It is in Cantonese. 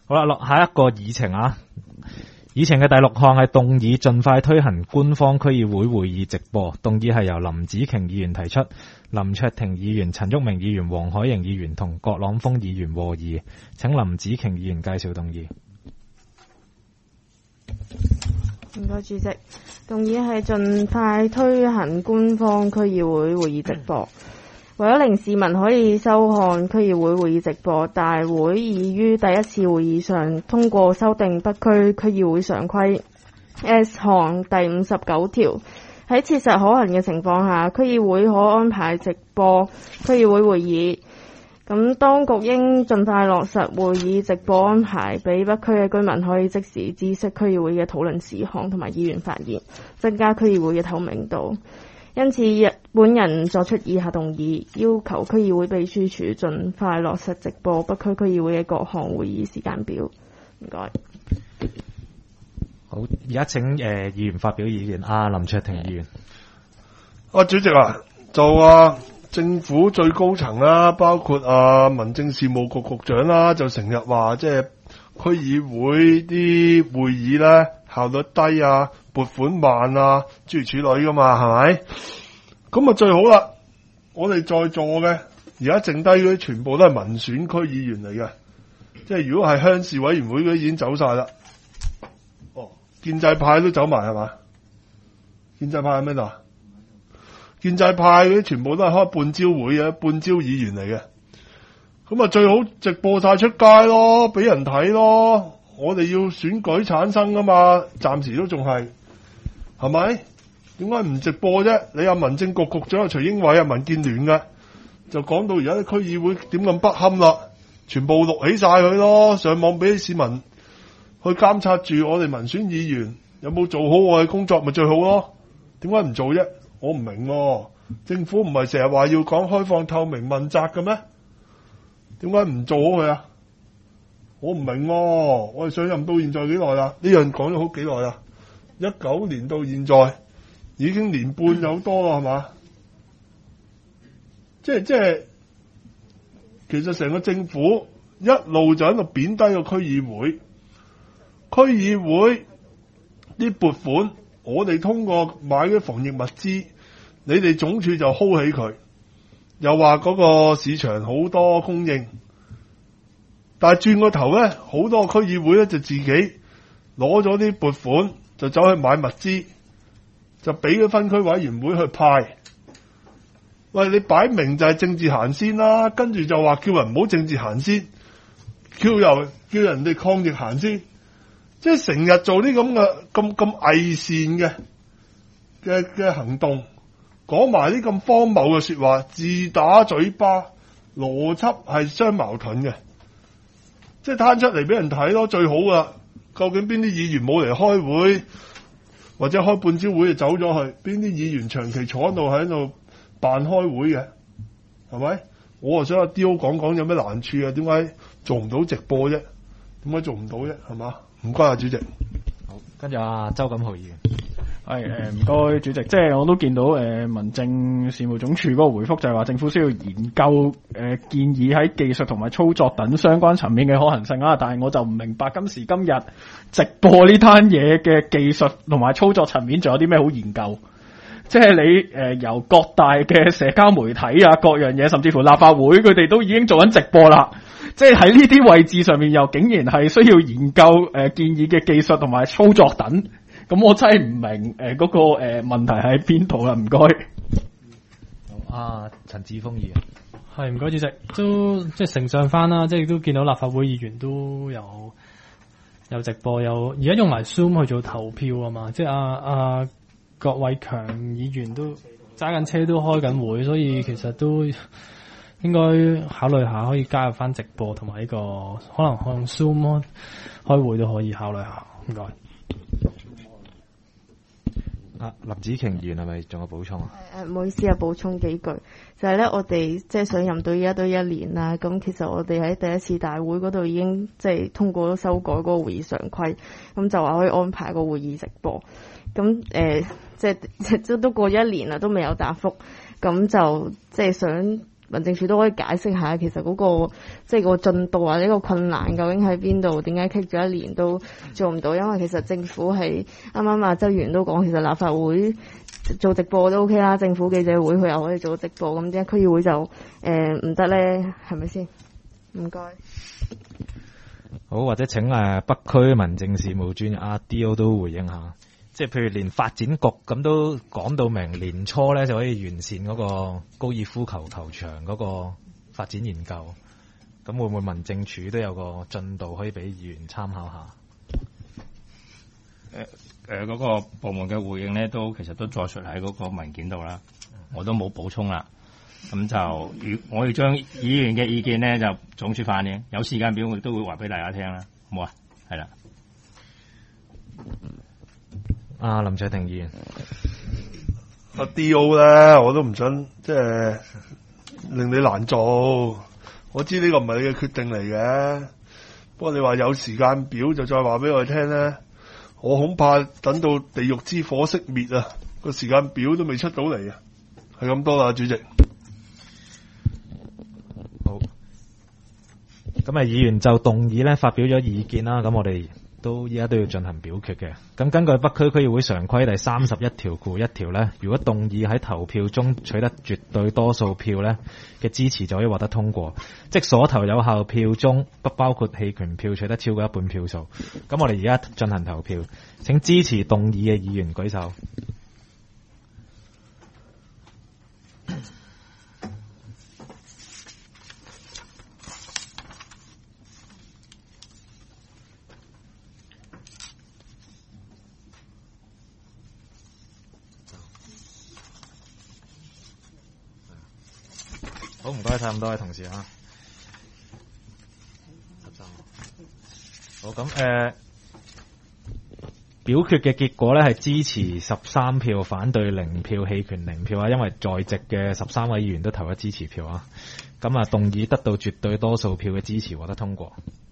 好啦，落下一個議程啊。議程嘅第6項係動議盡快推行官方區議會會議直播，動議係由林子瓊議員提出，林卓廷議員、陳旭明議員、黃海瑩議員同葛朗峰議員和議。請林子瓊議員介紹動議。 唔該，主席。動議係盡快推行官方區議會會議直播。為咗令市民可以收看區議會會議直播，大會已於第一次會議上通過修訂北區區議會常規 S 項第59條。喺切實可行嘅情況下，區議會可安排直播區議會會議。咁當局應盡快落實會議直播安排，俾北區嘅居民可以即時知悉區議會嘅討論事項同埋議員發言，增加區議會嘅透明度。因此，本人作出以下動議，要求區議會秘書處盡快落實直播北區區議會嘅各項會議時間表。唔該。 好，而家請議員發表意見。林卓廷議員。 主席政府最高層啦，包括民政事務局局長啦，就成日話即係區議會啲會議咧效率低啊，撥款慢啊，諸如此類噶嘛，係咪？咁最好啦，我哋在座嘅而家剩低嗰啲全部都係民選區議員嚟嘅，即係如果係鄉事委員會嗰啲已經走晒啦。建制派都走埋係嘛？建制派喺咩度？建制派嗰啲全部都係開半朝會嘅，半朝議員嚟嘅。咁最好直播晒出街咯，俾人睇咯。我哋要選舉產生噶嘛，暫時都仲係咪？點解唔直播啫？你民政局局長徐英偉民建聯嘅，就講到而家啲區議會點咁不堪啦，全部錄起晒佢咯，上網俾市民去監察住我哋民選議員有冇做好我嘅工作，咪最好咯。點解唔做啫？我唔明喎，政府唔係成日話要講開放透明問責嘅咩？點解唔做好佢啊？我唔明喎，我哋上任到現在幾耐啦？呢樣講咗好幾耐啦，19年到現在已經年半有多啦，係嘛？即係其實成個政府一路就喺度貶低個區議會，區議會啲撥款我哋通過買啲防疫物資，你哋總署就 hold 起佢，又話嗰個市場好多供應，但係轉個頭咧，好多區議會咧就自己攞咗啲撥款就走去買物資，就俾咗分區委員會去派。喂，你擺明就係政治行先啦，跟住就話叫人唔好政治行先，叫人哋抗疫行先，即係成日做啲咁嘅咁偽善嘅行動，講埋啲咁荒謬嘅說話，自打嘴巴，邏輯係相矛盾嘅，即係攤出嚟俾人睇咯，最好噶。究竟邊啲議員冇嚟開會，或者開半朝會就走咗去？邊啲議員長期坐喺度辦開會嘅，係咪？我想阿刁講有咩難處啊？點解做唔到直播啫？點解做唔到啫？係嘛？唔該啊，主席。 好，跟住周錦豪議員。 係唔該主席，即係我都見到民政事務總署嗰個回覆就係話政府需要研究建議喺技術同埋操作等相關層面嘅可行性啊，但係我就唔明白今時今日直播呢單嘢嘅技術同埋操作層面仲有啲咩好研究？即係你由各大嘅社交媒體啊，各樣嘢，甚至乎立法會佢哋都已經做緊直播啦。即係喺呢啲位置上面，又竟然係需要研究建議嘅技術同埋操作等。咁我真係唔明嗰個問題喺邊度啦，唔該。 好，陳志峰議員。 係，唔該主席，都即係承上翻啦，即係都見到立法會議員都有直播，有而家用埋 Zoom 去做投票啊嘛，即係郭偉強議員都揸緊車都開緊會，所以其實都應該考慮下可以加入翻直播同埋呢個可能用 Zoom 開會都可以考慮下，唔該。 林子瓊議員係咪仲有補充啊？ 唔好意思補充幾句，就係咧，我哋即係上任到而家都1年啦。咁其實我哋喺第一次大會嗰度已經即係通過咗修改嗰個會議常規，咁就話可以安排個會議直播。咁即係都過1年啦，都未有答覆。咁就即係想民政處都可以解釋下，其實嗰、個即係個進度或者個困難究竟喺邊度？點解棘咗一年都做唔到？因為其實政府係啱啱周議員都講，其實立法會做直播都 OK 啦，政府記者會佢又可以做直播，咁點解區議會就唔得咧？係咪先？唔該。 好，或者請北區民政事務專員阿 D.O 都回應下，即係譬如連發展局咁都講到明年初咧就可以完善嗰個高爾夫球球場嗰個發展研究，咁會唔會民政處都有個進度可以俾議員參考下？ 嗰個部門嘅回應咧，其實都載述喺嗰個文件度啦，我都冇補充啦。咁就我要將議員嘅意見咧就總結翻嘅，有時間表我都會話俾大家聽啦，好冇啊？係啦。 林卓廷議員， 阿 D.O 咧，我都唔想即係令你難做。我知呢個唔係你嘅決定嚟嘅，不過你話有時間表就再話俾我哋聽咧，我恐怕等到地獄之火熄滅啊，個時間表都未出到嚟啊，係咁多啦，主席。 好，咁議員就動議咧發表咗意見啦，咁我哋依家都要進行表決嘅。咁根據北區區議會常規第31條附1條咧，如果動議喺投票中取得絕對多數票咧嘅支持，就可以獲得通過，即所投有效票中不包括棄權票取得超過一半票數。咁我哋而家進行投票，請支持動議嘅議員舉手。好，唔該晒咁多位同事啊。好，咁表決嘅結果咧係支持13票，反對0票，棄權0票啊。因為在席嘅13位議員都投咗支持票啊。咁動議得到絕對多數票嘅支持，獲得通過。